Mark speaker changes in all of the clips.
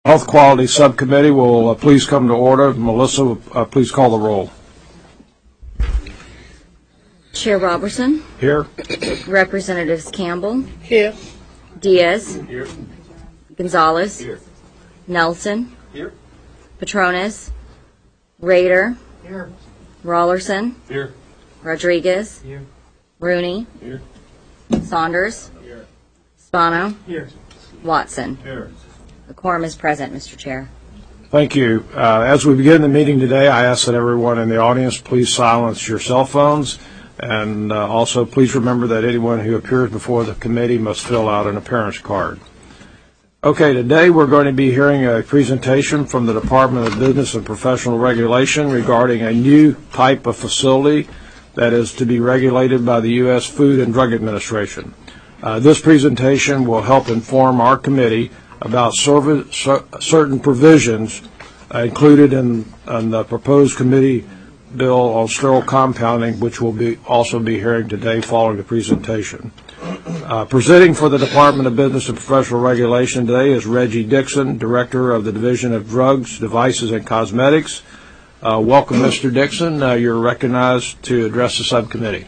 Speaker 1: Health Quality Subcommittee will please come to order. Melissa, please call the roll.
Speaker 2: Chair Robertson.
Speaker 1: Here.
Speaker 2: Representatives Campbell.
Speaker 3: Here.
Speaker 2: Diaz.
Speaker 3: Here.
Speaker 2: Gonzalez.
Speaker 3: Here.
Speaker 2: Nelson.
Speaker 3: Here.
Speaker 2: Petronas. Rader.
Speaker 3: Here.
Speaker 2: Rollerson.
Speaker 3: Here.
Speaker 2: Rodriguez.
Speaker 3: Here.
Speaker 2: Rooney.
Speaker 3: Here.
Speaker 2: Saunders.
Speaker 3: Here.
Speaker 2: Spano.
Speaker 3: Here.
Speaker 2: Watson.
Speaker 3: Here.
Speaker 2: The quorum is present, Mr. Chair.
Speaker 1: Thank you. As we begin the meeting today, I ask that everyone in the audience please silence your cell phones, and also please remember that anyone who appears before the committee must fill out an appearance card. Okay, today we're going to be hearing a presentation from the Department of Business and Professional Regulation regarding a new type of facility that is to be regulated by the U.S. Food and Drug Administration. This presentation will help inform our committee about certain provisions included in the proposed committee bill on sterile compounding, which we'll also be hearing today following the presentation. Presenting for the Department of Business and Professional Regulation today is Reggie Dixon, Director of the Division of Drugs, Devices, and Cosmetics. Welcome, Mr. Dixon. You're recognized to address the subcommittee.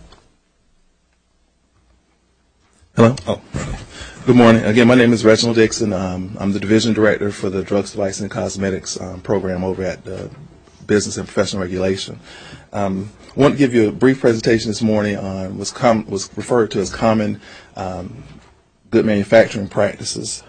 Speaker 4: Hello. Good morning. Again, my name is Reginald Dixon. I'm the Division Director for the Drugs, Devices, and Cosmetics program over at Business and Professional Regulation. I want to give you a brief presentation this morning on was referred to as common good manufacturing practices.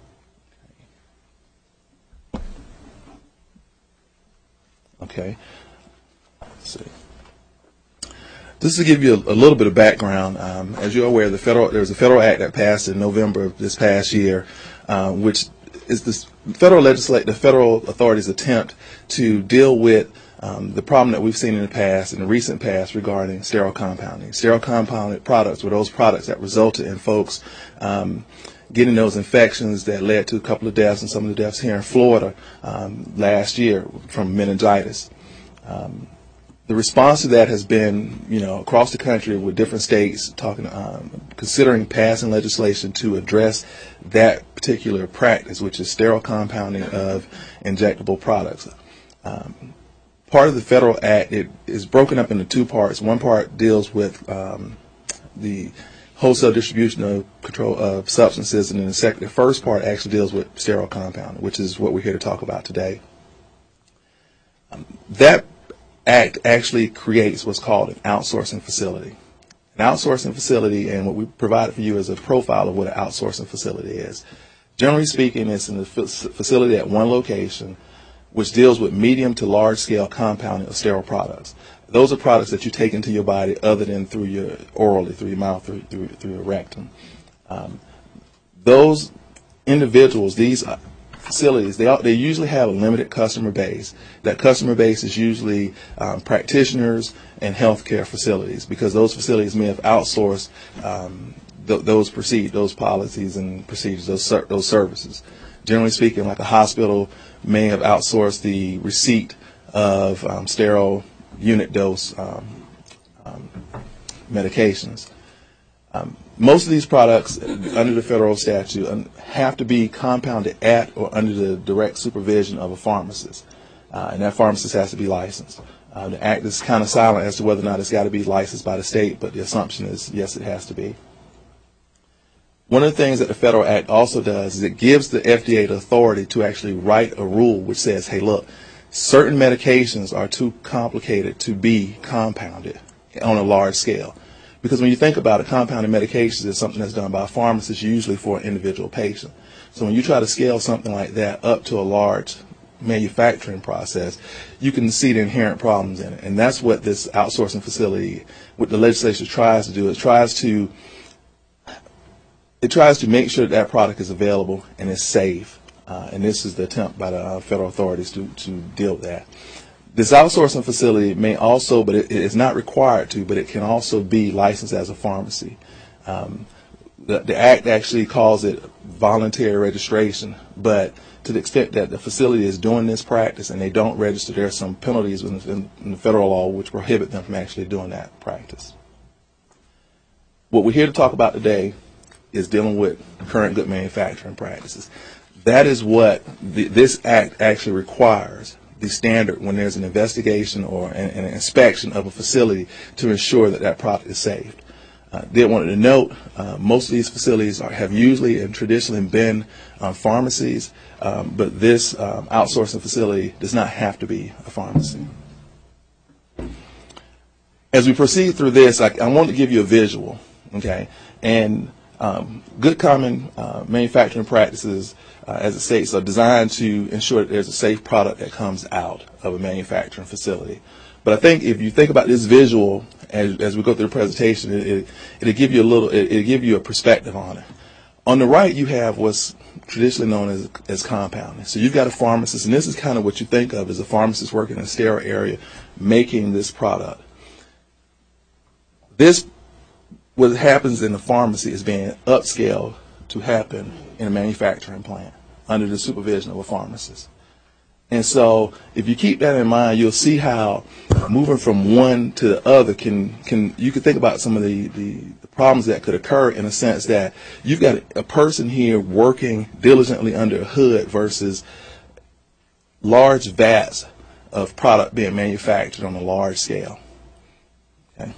Speaker 4: Okay. Let's see. Just to give you a little bit of background, as you're aware, there was a federal act that passed in November of this past year, which is the federal authorities' attempt to deal with the problem that we've seen in the recent past regarding sterile compounding. Sterile compounded products were those products that resulted in folks getting those infections that led to a couple of deaths, and some of the deaths here in Florida last year from meningitis. The response to that has been, across the country with different states considering passing legislation to address that particular practice, which is sterile compounding of injectable products. Part of the federal act, it is broken up into two parts. One part deals with the wholesale distribution of control of substances, and then the first part actually deals with sterile compounding, which is what we're here to talk about today. That act actually creates what's called an outsourcing facility. An outsourcing facility, and what we provided for you is a profile of what an outsourcing facility is. Generally speaking, it's in a facility at one location which deals with medium to large scale compounding of sterile products. Those are products that you take into your body other than orally, through your mouth, through your rectum. Those individuals, these facilities, they usually have a limited customer base. That customer base is usually practitioners and healthcare facilities, because those facilities may have outsourced those policies and procedures, those services. Generally speaking, like a hospital may have outsourced the receipt of sterile unit dose medications. Most of these products under the federal statute have to be compounded at or under the direct supervision of a pharmacist, and that pharmacist has to be licensed. The act is kind of silent as to whether or not it's got to be licensed by the state, but the assumption is yes, it has to be. One of the things that the federal act also does is it gives the FDA the authority to actually write a rule which says, hey, look, certain medications are too complicated to be compounded on a large scale. Because when you think about it, compounded medications is something that's done by a pharmacist, usually for an individual patient. So when you try to scale something like that up to a large manufacturing process, you can see the inherent problems in it. And that's what this outsourcing facility, what the legislation tries to do, it tries to make sure that product is available and is safe. And this is the attempt by the federal authorities to deal with that. This outsourcing facility may also, but it is not required to, but it can also be licensed as a pharmacy. The Act actually calls it voluntary registration, but to the extent that the facility is doing this practice and they don't register, there are some penalties in the federal law which prohibit them from actually doing that practice. What we're here to talk about today is dealing with current good manufacturing practices. That is what this act actually requires, the standard when there's an investigation or an inspection of a facility to ensure that that product is saved. Did want to note, most of these facilities have usually and traditionally been pharmacies, but this outsourcing facility does not have to be a pharmacy. As we proceed through this, I want to give you a visual, okay? And good common manufacturing practices, as it states, are designed to ensure that there's a safe product that comes out of a manufacturing facility. But I think if you think about this visual as we go through the presentation, it'll give you a perspective on it. On the right, you have what's traditionally known as compounding. So you've got a pharmacist, and this is kind of what you think of as a pharmacist working in a sterile area making this product. What happens in the pharmacy is being upscaled to happen in a manufacturing plant under the supervision of a pharmacist. And so if you keep that in mind, you'll see how moving from one to the other you can think about some of the problems that could occur, in a sense that you've got a person here working diligently under a hood versus large vats of product being manufactured on a large scale. Okay.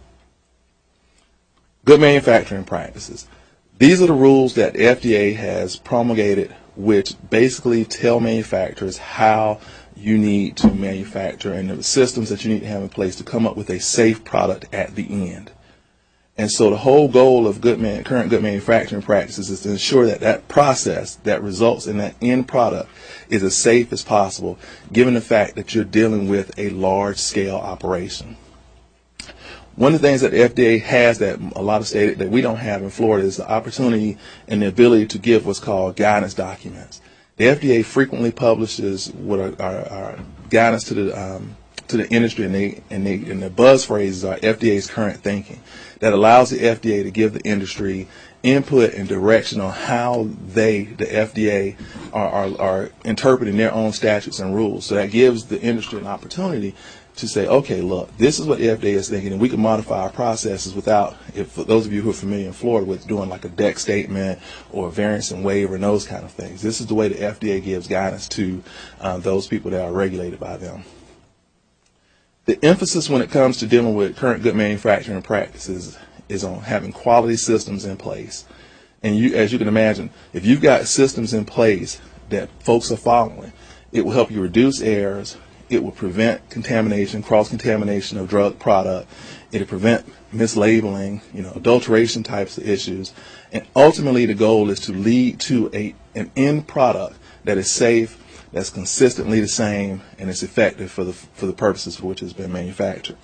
Speaker 4: Good manufacturing practices. These are the rules that the FDA has promulgated, which basically tell manufacturers how you need to manufacture and the systems that you need to have in place to come up with a safe product at the end. And so the whole goal of current good manufacturing practices is to ensure that that process that results in that end product is as safe as possible, given the fact that you're dealing with a large-scale operation. One of the things that the FDA has that a lot of states that we don't have in Florida is the opportunity and the ability to give what's called guidance documents. The FDA frequently publishes what are guidance to the industry, and the buzz phrases are FDA's current thinking. That allows the FDA to give the industry input and direction on how the FDA, are interpreting their own statutes and rules. So that gives the industry an opportunity to say, okay, look, this is what the FDA is thinking, and we can modify our processes without, for those of you who are familiar in Florida with doing like a deck statement or a variance and waiver and those kind of things. This is the way the FDA gives guidance to those people that are regulated by them. The emphasis when it comes to dealing with current good manufacturing practices is on having quality systems in place. And as you can imagine, if you've got systems in place that folks are following, it will help you reduce errors. It will prevent contamination, cross-contamination of drug product. It will prevent mislabeling, adulteration types of issues. And ultimately, the goal is to lead to an end product that is safe, that's consistently the same, and it's effective for the purposes for which it's been manufactured.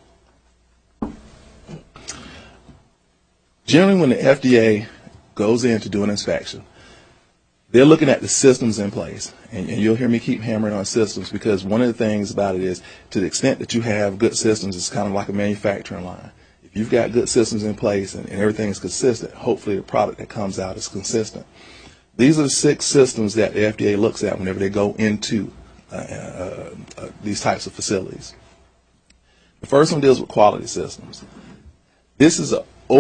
Speaker 4: Generally, when the FDA goes in to do an inspection, they're looking at the systems in place, and you'll hear me keep hammering on systems, because one of the things about it is, to the extent that you have good systems, it's kind of like a manufacturing line. If you've got good systems in place and everything is consistent, hopefully the product that comes out is consistent. These are the 6 systems that the FDA looks at whenever they go into these types of facilities. The first one deals with quality systems. This is the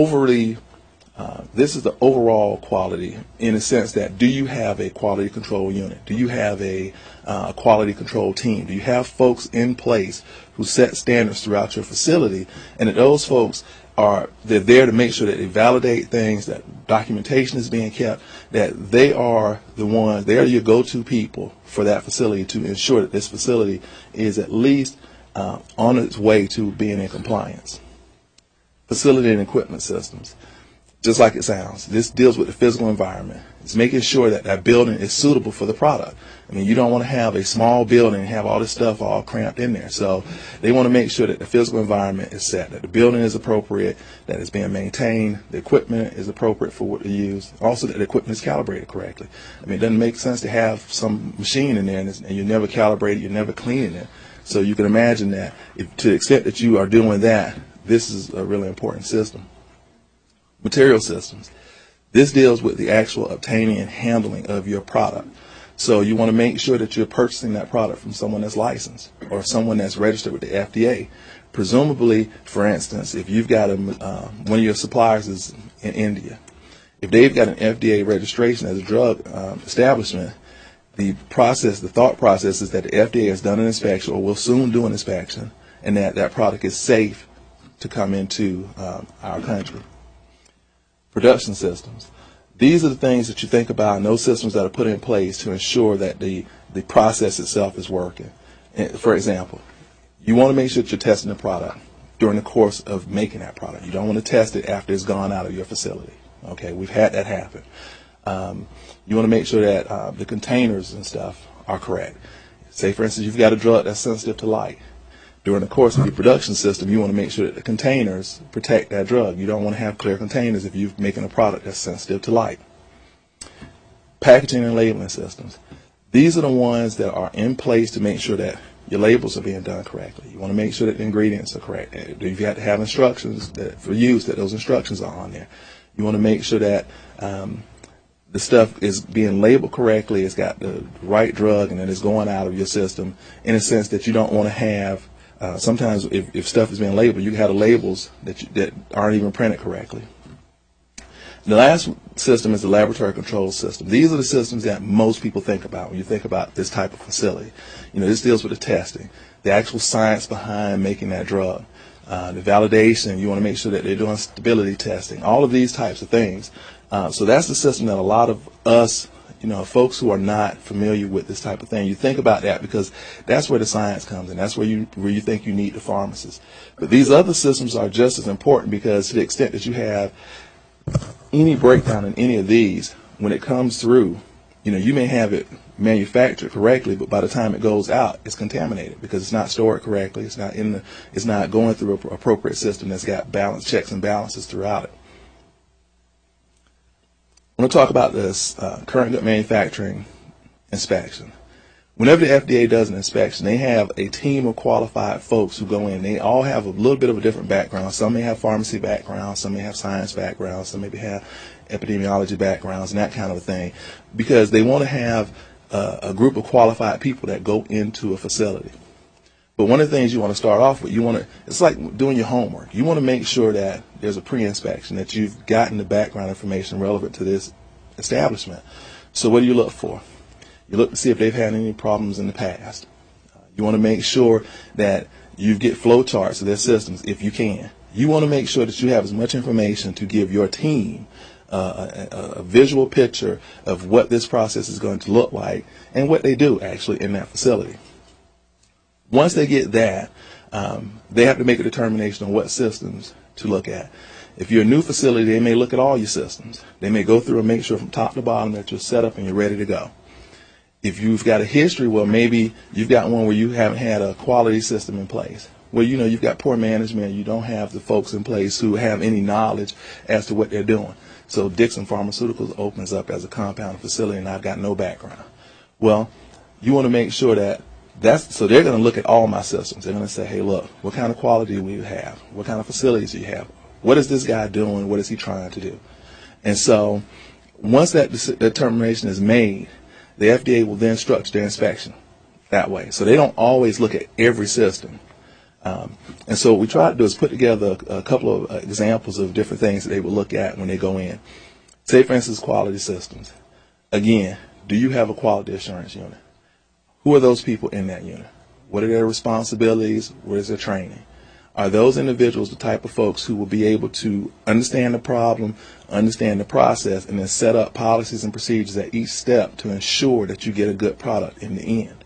Speaker 4: overall quality, in the sense that, do you have a quality control unit? Do you have a quality control team? Do you have folks in place who set standards throughout your facility? And that those folks they're there to make sure that they validate things, that documentation is being kept, that they are your go-to people for that facility to ensure that this facility is at least on its way to being in compliance. Facility and equipment systems. Just like it sounds, this deals with the physical environment. It's making sure that that building is suitable for the product. I mean, you don't want to have a small building and have all this stuff all cramped in there. So they want to make sure that the physical environment is set, that the building is appropriate, that it's being maintained, the equipment is appropriate for what to use, also that the equipment is calibrated correctly. I mean, it doesn't make sense to have some machine in there and you never calibrate it, you're never cleaning it. So you can imagine that to the extent that you are doing that, this is a really important system. Material systems. This deals with the actual obtaining and handling of your product. So you want to make sure that you're purchasing that product from someone that's licensed or someone that's registered with the FDA. Presumably, for instance, if you've got one of your suppliers is in India, If they've got an FDA registration as a drug establishment, the thought process is that the FDA has done an inspection or will soon do an inspection, and that product is safe to come into our country. Production systems. These are the things that you think about, and those systems that are put in place to ensure that the process itself is working. For example, you want to make sure that you're testing the product during the course of making that product. You don't want to test it after it's gone out of your facility. Okay, we've had that happen. You want to make sure that the containers and stuff are correct. Say, for instance, you've got a drug that's sensitive to light. During the course of your production system, you want to make sure that the containers protect that drug. You don't want to have clear containers if you're making a product that's sensitive to light. Packaging and labeling systems. These are the ones that are in place to make sure that your labels are being done correctly. You want to make sure that the ingredients are correct. You've got to have instructions for use, that those instructions are on there. You want to make sure that the stuff is being labeled correctly, it's got the right drug, and that it's going out of your system in a sense that you don't want to have. Sometimes if stuff is being labeled, you can have the labels that aren't even printed correctly. The last system is the laboratory control system. These are the systems that most people think about when you think about this type of facility. This deals with the testing, the actual science behind making that drug, the validation. You want to make sure that they're doing stability testing, all of these types of things. So that's the system that a lot of us, folks who are not familiar with this type of thing, you think about that because that's where the science comes in. That's where you think you need the pharmacist. But these other systems are just as important because to the extent that you have any breakdown in any of these, when it comes through, you may have it manufactured correctly, but by the time it goes out, it's contaminated because it's not stored correctly. It's not going through an appropriate system that's got checks and balances throughout it. I want to talk about this current good manufacturing inspection. Whenever the FDA does an inspection, they have a team of qualified folks who go in. They all have a little bit of a different background. Some may have pharmacy backgrounds, some may have science backgrounds, some maybe have epidemiology backgrounds and that kind of a thing, because they want to have a group of qualified people that go into a facility. But one of the things you want to start off with, it's like doing your homework. You want to make sure that there's a pre-inspection, that you've gotten the background information relevant to this establishment. So what do you look for? You look to see if they've had any problems in the past. You want to make sure that you get flow charts of their systems if you can. You want to make sure that you have as much information to give your team a visual picture of what this process is going to look like and what they do actually in that facility. Once they get that, they have to make a determination on what systems to look at. If you're a new facility, they may look at all your systems. They may go through and make sure from top to bottom that you're set up and you're ready to go. If you've got a history, well, maybe you've got one where you haven't had a quality system in place. Well, you've got poor management. You don't have the folks in place who have any knowledge as to what they're doing. So Dixon Pharmaceuticals opens up as a compound facility, and I've got no background. Well, you want to make sure so they're going to look at all my systems. They're going to say, hey, look, what kind of quality do we have? What kind of facilities do you have? What is this guy doing? What is he trying to do? And so once that determination is made, the FDA will then structure their inspection that way. So they don't always look at every system. And so what we try to do is put together a couple of examples of different things that they will look at when they go in. Say, for instance, quality systems. Again, do you have a quality assurance unit? Who are those people in that unit? What are their responsibilities? What is their training? Are those individuals the type of folks who will be able to understand the problem, understand the process, and then set up policies and procedures at each step to ensure that you get a good product in the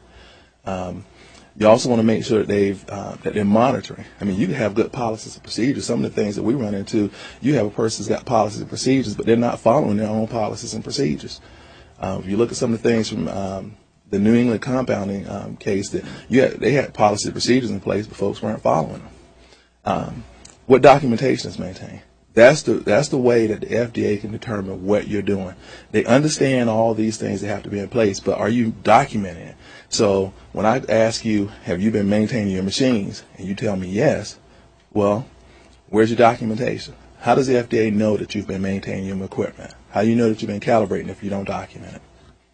Speaker 4: end? You also want to make sure that they're monitoring. I mean, you can have good policies and procedures. Some of the things that we run into, you have a person who's got policies and procedures, but they're not following their own policies and procedures. If you look at some of the things from the New England compounding case, they had policy and procedures in place, but folks weren't following them. What documentation is maintained? That's the way that the FDA can determine what you're doing. They understand all these things that have to be in place, but are you documenting it? So when I ask you, have you been maintaining your machines, and you tell me yes, well, where's your documentation? How does the FDA know that you've been maintaining your equipment? How do you know that you've been calibrating if you don't document it?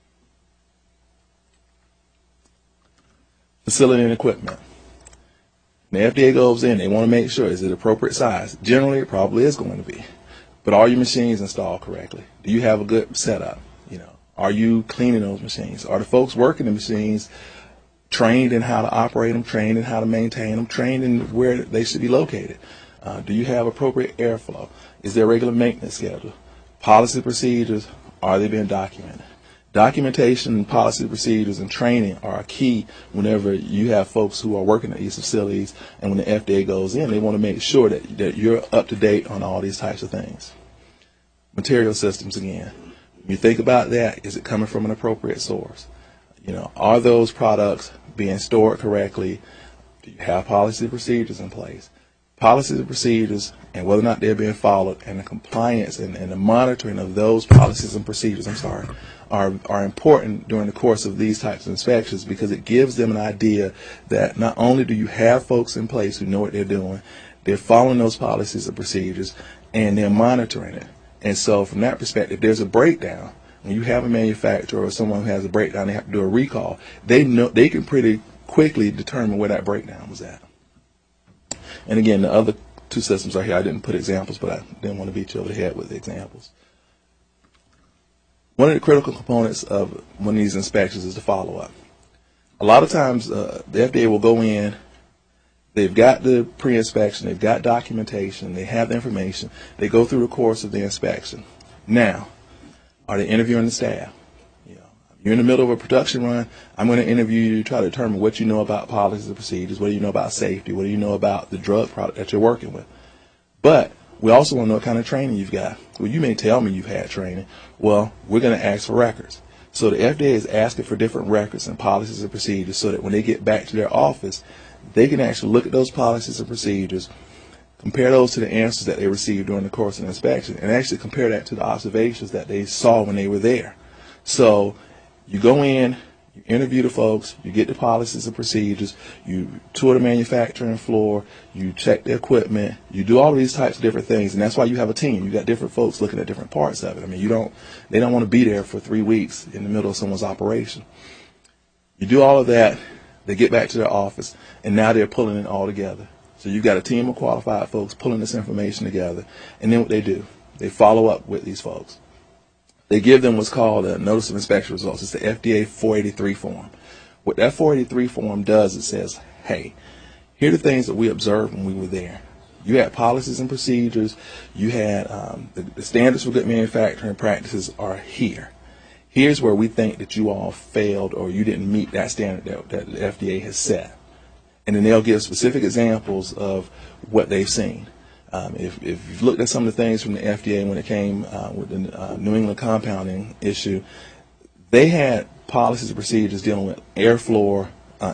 Speaker 4: Facility and equipment. The FDA goes in, they want to make sure, is it appropriate size? Generally, it probably is going to be. but are your machines installed correctly? Do you have a good setup? Are you cleaning those machines? Are the folks working the machines trained in how to operate them, trained in how to maintain them, trained in where they should be located? Do you have appropriate airflow? Is there a regular maintenance schedule? Policy procedures, are they being documented? Documentation, policy procedures, and training are key whenever you have folks who are working at these facilities, and when the FDA goes in, they want to make sure that you're up to date on all these types of things. Material systems again. When you think about that, is it coming from an appropriate source? Are those products being stored correctly? Do you have policy procedures in place? Policies and procedures and whether or not they're being followed, and the compliance and the monitoring of those policies and procedures, are important during the course of these types of inspections, because it gives them an idea that not only do you have folks in place who know what they're doing, they're following those policies and procedures, and they're monitoring it. And so from that perspective, there's a breakdown. When you have a manufacturer or someone who has a breakdown, they have to do a recall, they can pretty quickly determine where that breakdown was at. And again, the other two systems are here. I didn't put examples, but I didn't want to beat you over the head with the examples. One of the critical components of one of these inspections is the follow-up. A lot of times, the FDA will go in, they've got the pre-inspection, they've got documentation, they have the information, they go through the course of the inspection. Now, are they interviewing the staff? You're in the middle of a production run, I'm going to interview you to try to determine what you know about policies and procedures, what do you know about safety, what do you know about the drug product that you're working with. But we also want to know what kind of training you've got. Well, you may tell me you've had training. Well, we're going to ask for records. So the FDA is asking for different records and policies and procedures so that when they get back to their office, they can actually look at those policies and procedures, compare those to the answers that they received during the course of the inspection, and actually compare that to the observations that they saw when they were there. So you go in, you interview the folks, you get the policies and procedures, you tour the manufacturing floor, you check the equipment, you do all of these types of different things, and that's why you have a team. You got different folks looking at different parts of it. I mean, they don't want to be there for 3 weeks in the middle of someone's operation. You do all of that, they get back to their office, and now they're pulling it all together. So you've got a team of qualified folks pulling this information together, and then what they do, they follow up with these folks. They give them what's called a Notice of Inspection Results. It's the FDA 483 form. What that 483 form does, it says, hey, here are the things that we observed when we were there. You had policies and procedures. You had the standards for good manufacturing practices are here. Here's where we think that you all failed or you didn't meet that standard that the FDA has set. And then they'll give specific examples of what they've seen. If you've looked at some of the things from the FDA when it came with the New England compounding issue, they had policies and procedures dealing with airflow,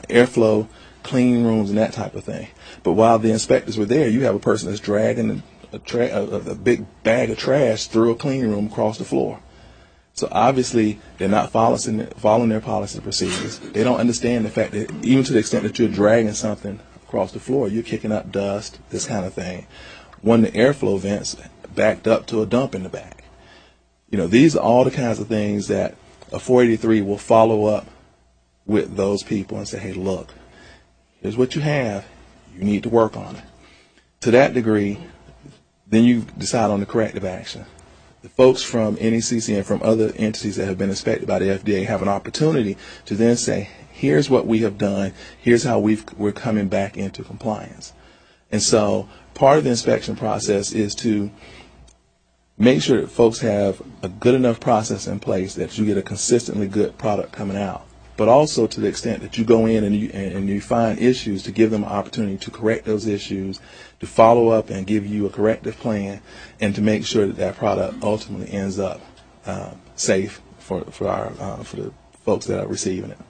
Speaker 4: clean rooms, and that type of thing. But while the inspectors were there, you have a person that's dragging a big bag of trash through a clean room across the floor. So obviously, they're not following their policies and procedures. They don't understand the fact that even to the extent that you're dragging something across the floor, you're kicking up dust, this kind of thing. One of the airflow vents backed up to a dump in the back. These are all the kinds of things that a 483 will follow up with those people and say, hey, look, here's what you have. You need to work on it. To that degree, then you decide on the corrective action. The folks from NECC and from other entities that have been inspected by the FDA have an opportunity to then say, here's what we have done. Here's how we're coming back into compliance. And so part of the inspection process is to make sure that folks have a good enough process in place that you get a consistently good product coming out. But also to the extent that you go in and you find issues, to give them an opportunity to correct those issues, to follow up and give you a corrective plan, and to make sure that that product ultimately ends up safe for the folks that are receiving it.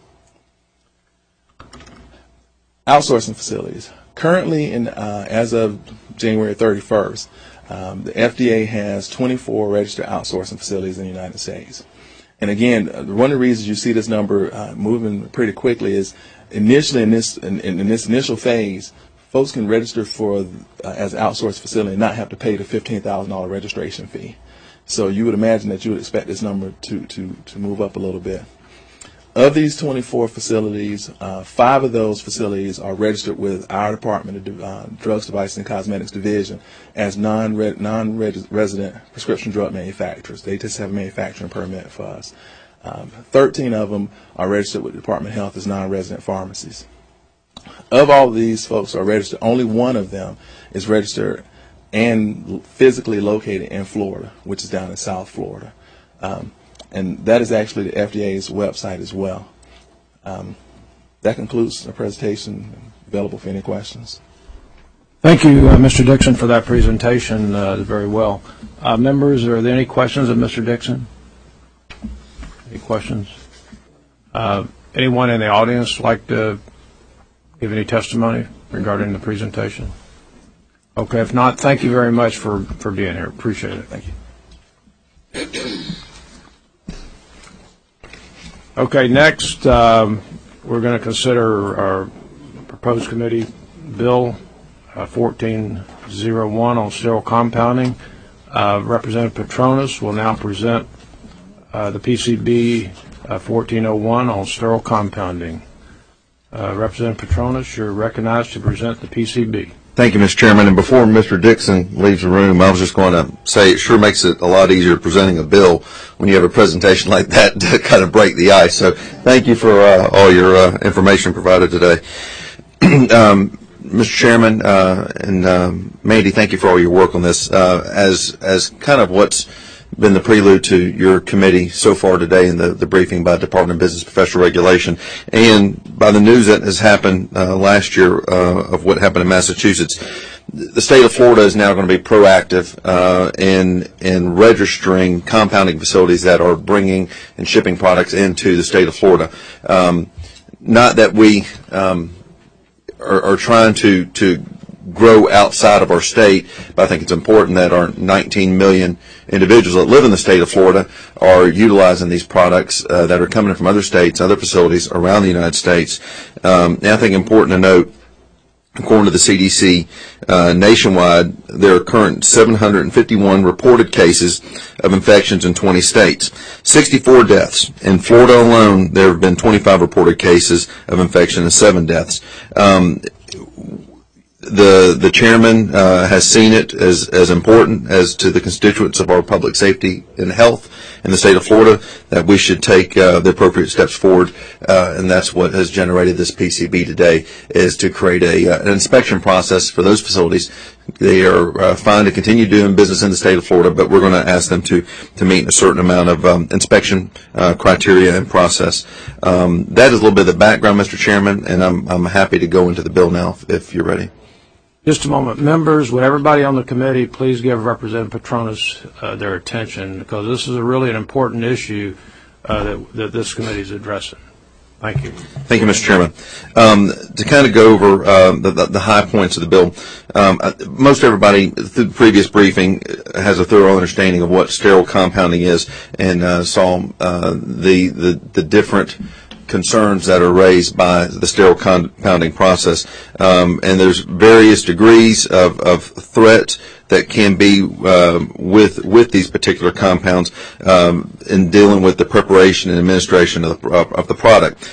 Speaker 4: Outsourcing facilities. Currently, as of January 31st, the FDA has 24 registered outsourcing facilities in the United States. And again, one of the reasons you see this number moving pretty quickly is initially in this initial phase, folks can register for as an outsourced facility and not have to pay the $15,000 registration fee. So you would imagine that you would expect this number to move up a little bit. Of these 24 facilities, 5 of those facilities are registered with our Department of Drugs, Devices, and Cosmetics Division as non-resident prescription drug manufacturers. They just have a manufacturing permit for us. 13 of them are registered with the Department of Health as non-resident pharmacies. Of all of these folks who are registered, only one of them is registered and physically located in Florida, which is down in South Florida. And that is actually the FDA's website as well. That concludes the presentation. Available for any questions.
Speaker 1: Thank you, Mr. Dixon, for that presentation very well. Members, are there any questions of Mr. Dixon? Any questions? Anyone in the audience like to give any testimony regarding the presentation? Okay, if not, thank you very much for being here. Appreciate it.
Speaker 4: Thank you.
Speaker 1: Okay, next we're going to consider our proposed committee bill 1401 on sterile compounding. Representative Petronas will now present the PCB 1401 on sterile compounding. Representative Petronas, you're recognized to present the PCB.
Speaker 3: Thank you, Mr. Chairman. And before Mr. Dixon leaves the room, I was just going to say it sure makes it a lot easier presenting a bill when you have a presentation like that to kind of break the ice. So thank you for all your information provided today. Mr. Chairman and Mandy, thank you for all your work on this. As kind of what's been the prelude to your committee so far today in the briefing by Department of Business Professional Regulation and by the news that has happened last year of what happened in Massachusetts, the state of Florida is now going to be proactive in registering compounding facilities that are bringing and shipping products into the state of Florida. Not that we are trying to grow outside of our state, but I think it's important that our 19 million individuals that live in the state of Florida are utilizing these products that are coming from other states, other facilities around the United States. And I think important to note, according to the CDC, nationwide, there are current 751 reported cases of infections in 20 states, 64 deaths. In Florida alone, there have been 25 reported cases of infection and 7 deaths. The chairman has seen it as important as to the constituents of our public safety and health in the state of Florida that we should take the appropriate steps forward, and that's what has generated this PCB today, is to create an inspection process for those facilities. They are fine to continue doing business in the state of Florida, but we're going to ask them to meet a certain amount of inspection criteria and process. That is a little bit of the background, Mr. Chairman, and I'm happy to go into the bill now if you're ready.
Speaker 1: Just a moment. Members, would everybody on the committee please give Representative Petronas their attention, because this is really an important issue that this committee is addressing. Thank you.
Speaker 3: Thank you, Mr. Chairman. To kind of go over the high points of the bill, most everybody through the previous briefing has a thorough understanding of what sterile compounding is and saw the different concerns that are raised by the sterile compounding process, and there's various degrees of threat that can be with these particular compounds in dealing with the preparation and administration of the product.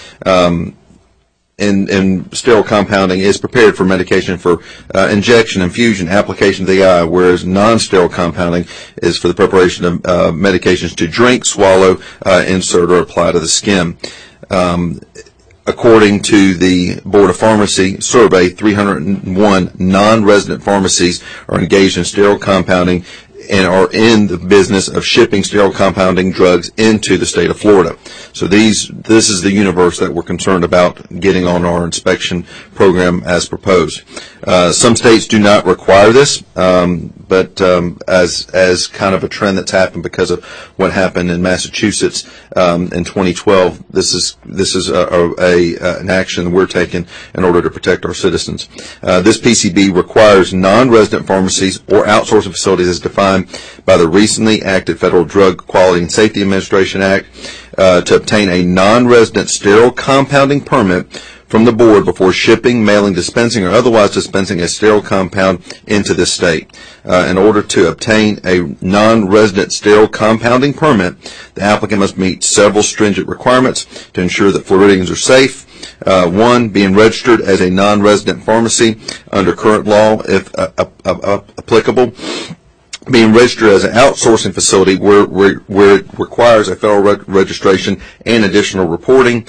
Speaker 3: And sterile compounding is prepared for medication for injection, infusion, application to the eye, whereas non-sterile compounding is for the preparation of medications to drink, swallow, insert, or apply to the skin. According to the Board of Pharmacy survey, 301 non-resident pharmacies are engaged in sterile compounding and are in the business of shipping sterile compounding drugs into the state of Florida. So this is the universe that we're concerned about getting on our inspection program as proposed. Some states do not require this, but as kind of a trend that's happened because of what happened in Massachusetts in 2012, this is an action we're taking in order to protect our citizens. This PCB requires non-resident pharmacies or outsourcing facilities as defined by the recently acted Federal Drug Quality and Safety Administration Act to obtain a non-resident sterile compounding permit from the board before shipping, mailing, dispensing, or otherwise dispensing a sterile compound into this state. In order to obtain a non-resident sterile compounding permit, the applicant must meet several stringent requirements to ensure that Floridians are safe. One, being registered as a non-resident pharmacy under current law, if applicable. Being registered as an outsourcing facility where it requires a federal registration and additional reporting.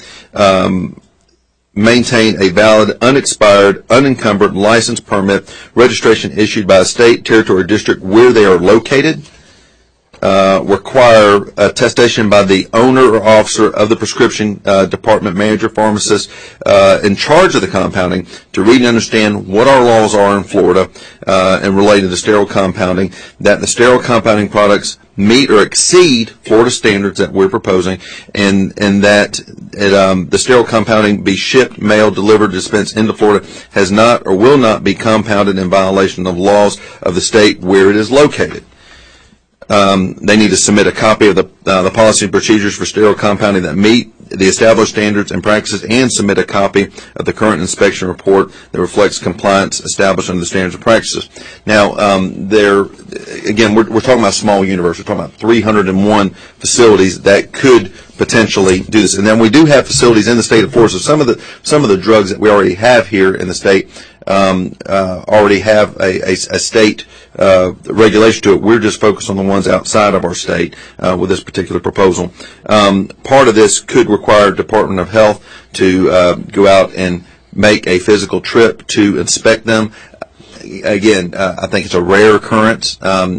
Speaker 3: Maintain a valid, unexpired, unencumbered license permit, registration issued by a state, territory, or district where they are located. Require attestation by the owner or officer of the prescription department, manager, pharmacist in charge of the compounding to read and understand what our laws are in Florida and related to sterile compounding, that the sterile compounding products meet or exceed Florida standards that we're proposing, and that the sterile compounding be shipped, mailed, delivered, dispensed into Florida has not or will not be compounded in violation of laws of the state where it is located. They need to submit a copy of the policy and procedures for sterile compounding that meet the established standards and practices, and submit a copy of the current inspection report that reflects compliance established under the standards and practices. Now, again, we're talking about a small universe. We're talking about 301 facilities that could potentially do this, and then we do have facilities in the state of Florida. So some of the drugs that we already have here in the state already have a state regulation to it. We're just focused on the ones outside of our state with this particular proposal. Part of this could require Department of Health to go out and make a physical trip to inspect them. Again, I think it's a rare occurrence.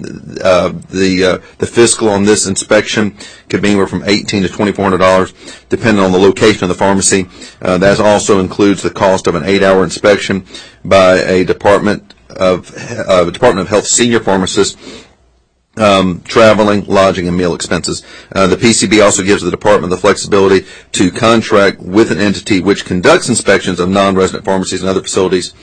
Speaker 3: The fiscal on this inspection could be anywhere from $1,800 to $2,400, depending on the location of the pharmacy. That also includes the cost of an 8-hour inspection by a Department of Health senior pharmacist, traveling, lodging, and meal expenses. The PCB also gives the department the flexibility to contract with an entity which conducts inspections of non-resident pharmacies and other facilities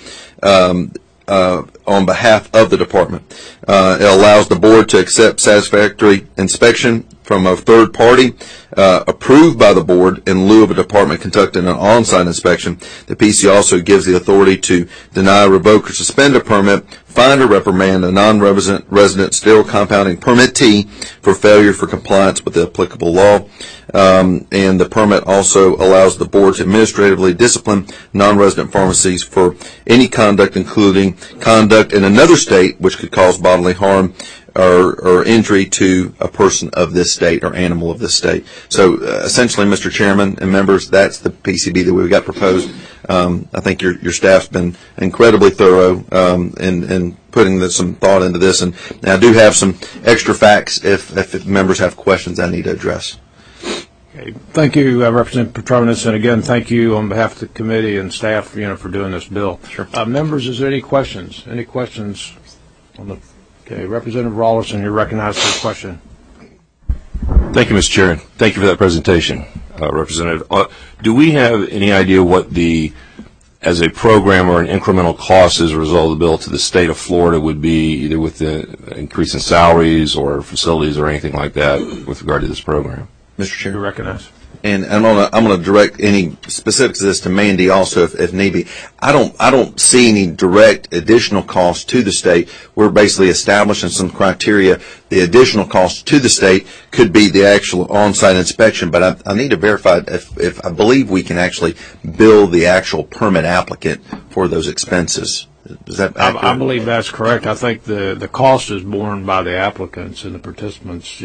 Speaker 3: on behalf of the department. It allows the board to accept satisfactory inspection from a third party approved by the board in lieu of a department conducting an on-site inspection. The PC also gives the authority to deny, revoke, or suspend a permit, fine or reprimand a non-resident sterile compounding permittee for failure for compliance with the applicable law. And the permit also allows the board to administratively discipline non-resident pharmacies for any conduct, including conduct in another state which could cause bodily harm or injury to a person of this state or animal of this state. So essentially, Mr. Chairman and members, that's the PCB that we've got proposed. I think your staff's been incredibly thorough in putting some thought into this, and I do have some extra facts if members have questions I need to address.
Speaker 1: Okay. Thank you, Representative Petronis, and again, thank you on behalf of the committee and staff, for doing this bill.
Speaker 3: Sure.
Speaker 1: Members, is there any questions? Any questions on the? Okay, Representative Rawlinson, you're recognized for a question.
Speaker 5: Thank you, Mr. Chair. Thank you for that presentation, Representative. Do we have any idea what as a program or an incremental cost as a result of the bill to the state of Florida would be, either with the increase in salaries or facilities or anything like that with regard to this program?
Speaker 3: Mr. Chair.
Speaker 1: You're recognized.
Speaker 3: And I'm going to direct any specifics of this to Mandy also, if need be. I don't see any direct additional cost to the state. We're basically establishing some criteria. The additional cost to the state could be the actual on-site inspection, but I need to verify if I believe we can actually bill the actual permit applicant for those expenses. Is that accurate? I
Speaker 1: believe that's correct. I think the cost is borne by the applicants and the participants.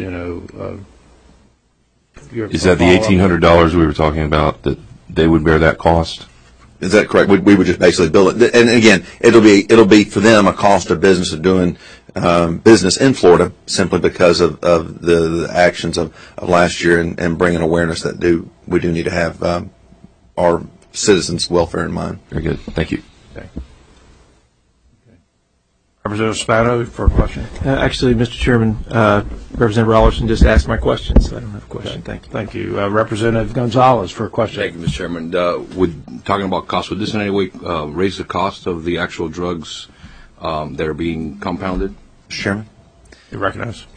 Speaker 5: Is that the $1,800 we were talking about, that they would bear that cost?
Speaker 3: Is that correct? We would just basically bill it, and again, it'll be for them a cost of business of doing business in Florida, simply because of the actions of last year and bringing awareness that we do need to have our citizens' welfare in mind.
Speaker 5: Very good. Thank you.
Speaker 1: Okay. Representative Spano for a question.
Speaker 6: Actually, Mr. Chairman, Representative Rollerson just asked my question, so I don't have a question.
Speaker 1: Okay. Thank you. Representative Gonzalez for a question.
Speaker 7: Thank you, Mr. Chairman. Talking about cost, would this in any way raise the cost of the actual drugs that are being compounded?
Speaker 3: Mr. Chairman?
Speaker 1: You recognize?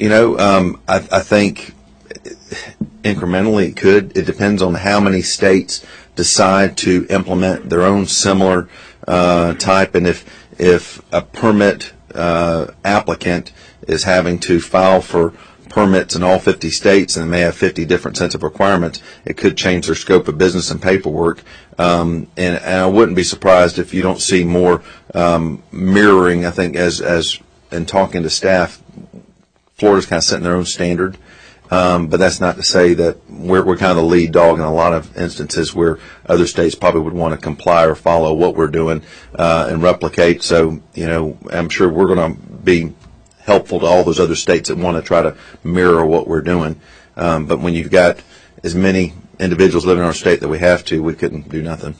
Speaker 3: I think incrementally it could. It depends on how many states decide to implement their own similar type, and if a permit applicant is having to file for permits in all 50 states and may have 50 different sets of requirements, it could change their scope of business and paperwork. And I wouldn't be surprised if you don't see more mirroring. I think as in talking to staff, Florida's kind of setting their own standard. But that's not to say that we're kind of the lead dog in a lot of instances where other states probably would want to comply or follow what we're doing and replicate. So, I'm sure we're going to be helpful to all those other states that want to try to mirror what we're doing. But when you've got as many individuals living in our state that we have to, we couldn't do nothing.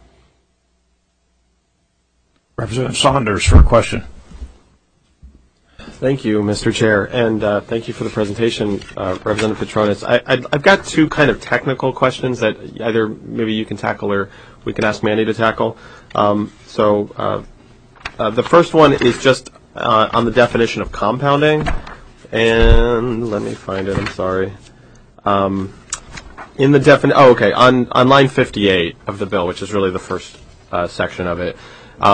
Speaker 1: Representative Saunders for a question.
Speaker 6: Thank you, Mr. Chair, and thank you for the presentation, Representative Petronis. I've got two kind of technical questions that either maybe you can tackle or we can ask Mandy to tackle. The first one is just on the definition of compounding, and let me find it. I'm sorry. In the on line 58 of the bill, which is really the first section of it,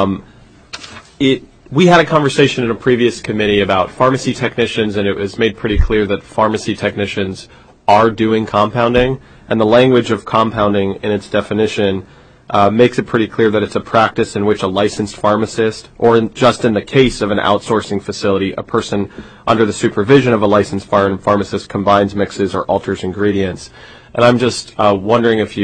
Speaker 6: we had a conversation in a previous committee about pharmacy technicians, and it was made pretty clear that pharmacy technicians are doing compounding, and the language of compounding in its definition makes it pretty clear that it's a practice in which a licensed pharmacist, or just in the case of an outsourcing facility, a person under the supervision of a licensed pharmacist combines, mixes, or alters ingredients. And I'm just wondering if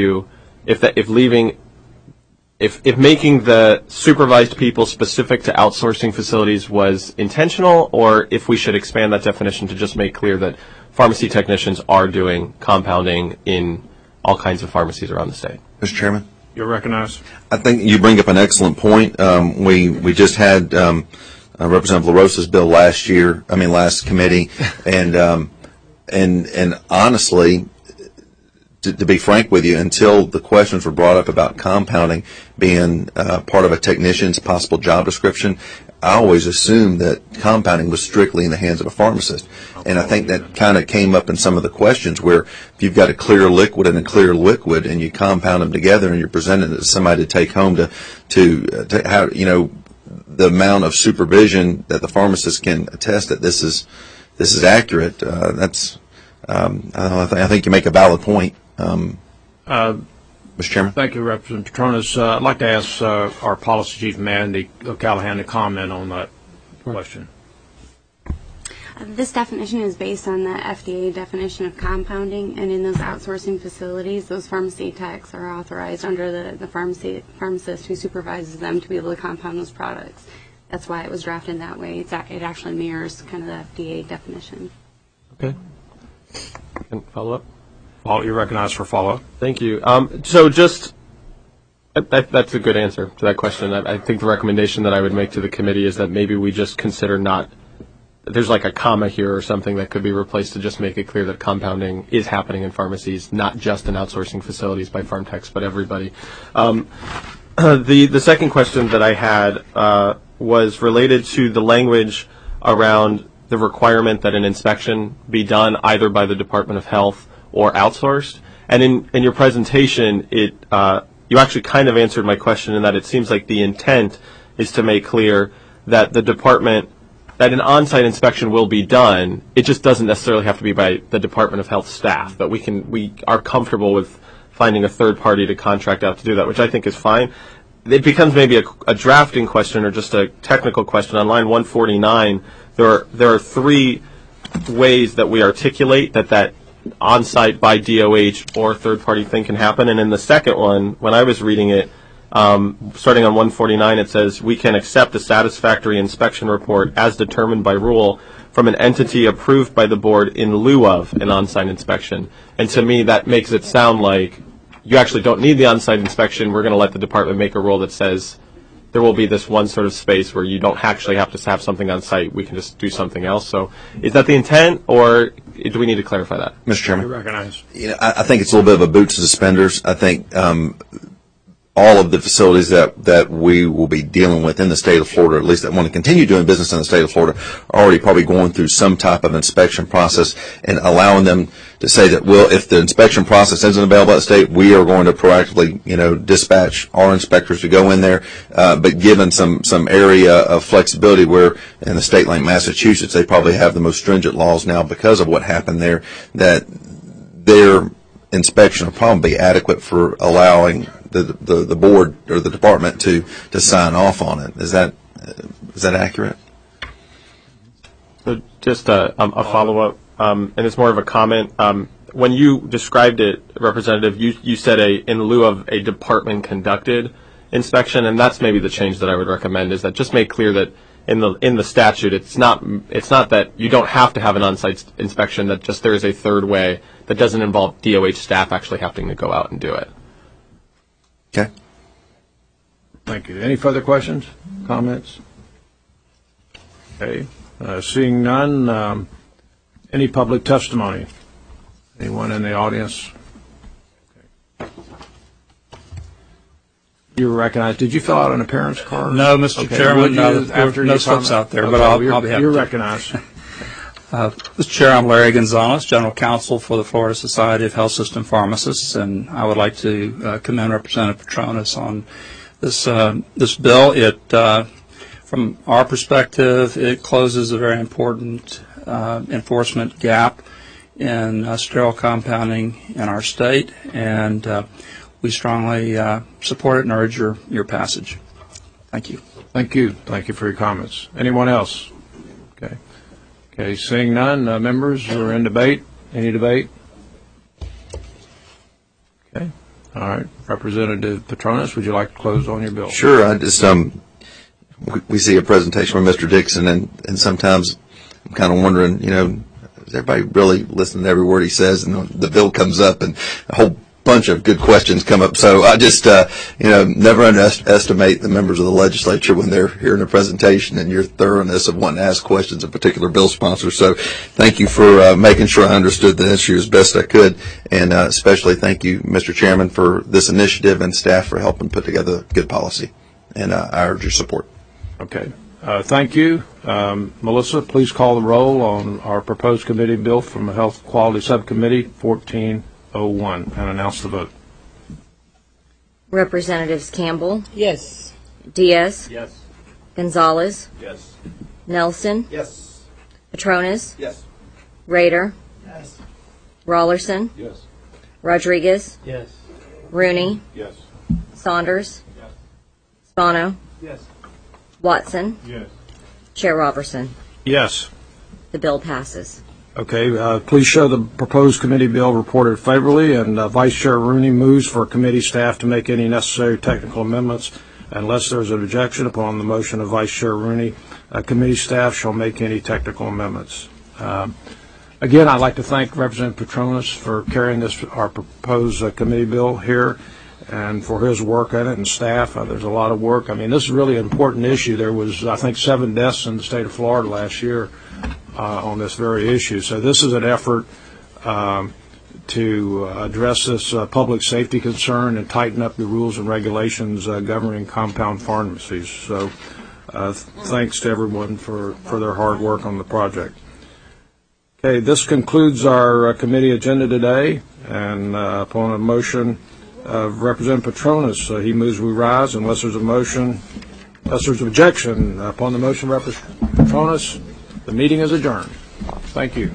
Speaker 6: making the supervised people specific to outsourcing facilities was intentional, or if we should expand that definition to just make clear that pharmacy technicians are doing compounding in all kinds of pharmacies around the state.
Speaker 3: Mr. Chairman?
Speaker 1: You're recognized.
Speaker 3: I think you bring up an excellent point. We just had Representative LaRosa's bill last committee, and honestly, to be frank with you, until the questions were brought up about compounding being part of a technician's possible job description, I always assumed that compounding was strictly in the hands of a pharmacist. And I think that kind of came up in some of the questions where if you've got a clear liquid and a clear liquid and you compound them together and you're presenting it to somebody to take home to how, the amount of supervision that the pharmacist can attest that this is accurate, I think you make a valid point. Mr. Chairman?
Speaker 1: Thank you, Representative Petronis. I'd like to ask our Policy Chief, Mandy Callahan, to comment on that question.
Speaker 8: This definition is based on the FDA definition of compounding, and in those outsourcing facilities, those pharmacy techs are authorized under the pharmacist who supervises them to be able to compound those products. That's why it was drafted that way. It actually mirrors kind of the FDA definition.
Speaker 6: Okay. Can follow up?
Speaker 1: You're recognized for follow-up.
Speaker 6: Thank you. That's a good answer to that question. I think the recommendation that I would make to the committee is that maybe we just consider there's like a comma here or something that could be replaced to just make it clear that compounding is happening in pharmacies, not just in outsourcing facilities by pharm techs, but everybody. The second question that I had was related to the language around the requirement that an inspection be done either by the Department of Health or outsourced. And in your presentation, you actually kind of answered my question in that it seems like the intent is to make clear that that an on-site inspection will be done. It just doesn't necessarily have to be by the Department of Health staff, but we are comfortable with finding a third party to contract out to do that, which I think is fine. It becomes maybe a drafting question or just a technical question. On line 149, there are three ways that we articulate that on-site by DOH or third-party thing can happen. And in the second one, when I was reading it, starting on 149, it says, we can accept a satisfactory inspection report as determined by rule from an entity approved by the board in lieu of an on-site inspection. And to me, that makes it sound like you actually don't need the on-site inspection. We're going to let the department make a rule that says there will be this one sort of space where you don't actually have to have something on site. We can just do something else. So is that the intent, or do we need to clarify that?
Speaker 3: Mr. Chairman?
Speaker 1: You're recognized.
Speaker 3: I think it's a little bit of a boots and suspenders. I think all of the facilities that we will be dealing with in the state of Florida, at least that want to continue doing business in the state of Florida, are already probably going through some type of inspection process, and allowing them to say that, well, if the inspection process isn't available at the state, we are going to proactively, dispatch our inspectors to go in there, but given some area of flexibility where in a state like Massachusetts, they probably have the most stringent laws now because of what happened there, that their inspection will probably be adequate for allowing the board or the department to sign off on it. Is that accurate?
Speaker 6: So just a follow-up, and it's more of a comment. When you described it, Representative, you said in lieu of a department-conducted inspection, and that's maybe the change that I would recommend, is that just make clear that in the statute, it's not that you don't have to have an on-site inspection, that just there is a third way that doesn't involve DOH staff actually having to go out and do it.
Speaker 3: Okay.
Speaker 1: Thank you. Any further questions, comments? Okay. Seeing none, any public testimony? Anyone in the audience? Okay. You were recognized. Did you fill out an appearance card?
Speaker 9: No, Mr. Chairman. There were no slips out there, but I'll be happy to.
Speaker 1: You're recognized.
Speaker 9: Mr. Chair, I'm Larry Gonzalez, General Counsel for the Florida Society of Health System Pharmacists, and I would like to commend Representative Petronas on this bill. From our perspective, it closes a very important enforcement gap in sterile compounding in our state, and we strongly support it and urge your passage. Thank you.
Speaker 1: Thank you. Thank you for your comments. Anyone else? Okay. Okay, seeing none, members who are in debate, any debate? Okay, all right. Representative Petronas, would you like to close on your bill?
Speaker 3: Sure. I just we see a presentation from Mr. Dixon, and sometimes I'm kind of wondering, is everybody really listening to every word he says? And the bill comes up, and a whole bunch of good questions come up. So I just, never underestimate the members of the legislature when they're hearing a presentation and your thoroughness of wanting to ask questions of particular bill sponsors. So thank you for making sure I understood the issue as best I could. And especially thank you, Mr. Chairman, for this initiative, and staff for helping put together good policy. And I urge your support.
Speaker 1: Okay. Thank you. Melissa, please call the roll on our proposed committee bill from the Health Quality Subcommittee, 1401, and announce the vote.
Speaker 2: Representatives Campbell,
Speaker 10: Yes.
Speaker 2: Diaz,
Speaker 6: Yes.
Speaker 2: Gonzalez,
Speaker 6: Yes.
Speaker 2: Nelson,
Speaker 6: Yes.
Speaker 2: Petronas,
Speaker 6: Yes.
Speaker 2: Rader,
Speaker 10: Yes.
Speaker 2: Rawlerson,
Speaker 6: Yes.
Speaker 2: Rodriguez,
Speaker 10: Yes.
Speaker 2: Rooney,
Speaker 6: Yes.
Speaker 2: Saunders,
Speaker 6: Yes.
Speaker 2: Spano,
Speaker 6: Yes.
Speaker 2: Watson,
Speaker 6: Yes.
Speaker 2: Chair Robertson.
Speaker 1: Yes.
Speaker 2: The bill passes.
Speaker 1: Okay, please show the proposed committee bill reported favorably, and Vice Chair Rooney moves for committee staff to make any necessary technical amendments. Unless there is an objection upon the motion of Vice Chair Rooney, committee staff shall make any technical amendments. Again, I'd like to thank Representative Petronas for carrying our proposed committee bill here, and for his work on it, and staff. There's a lot of work. I mean, this is really an important issue. There was, I think, 7 deaths in the state of Florida last year on this very issue. So this is an effort to address this public safety concern and tighten up the rules and regulations governing compound pharmacies. So thanks to everyone for their hard work on the project. Okay, this concludes our committee agenda today, and upon a motion of Representative Petronas, he moves we rise. Unless there's objection upon the motion of Representative Petronas, the meeting is adjourned. Thank you.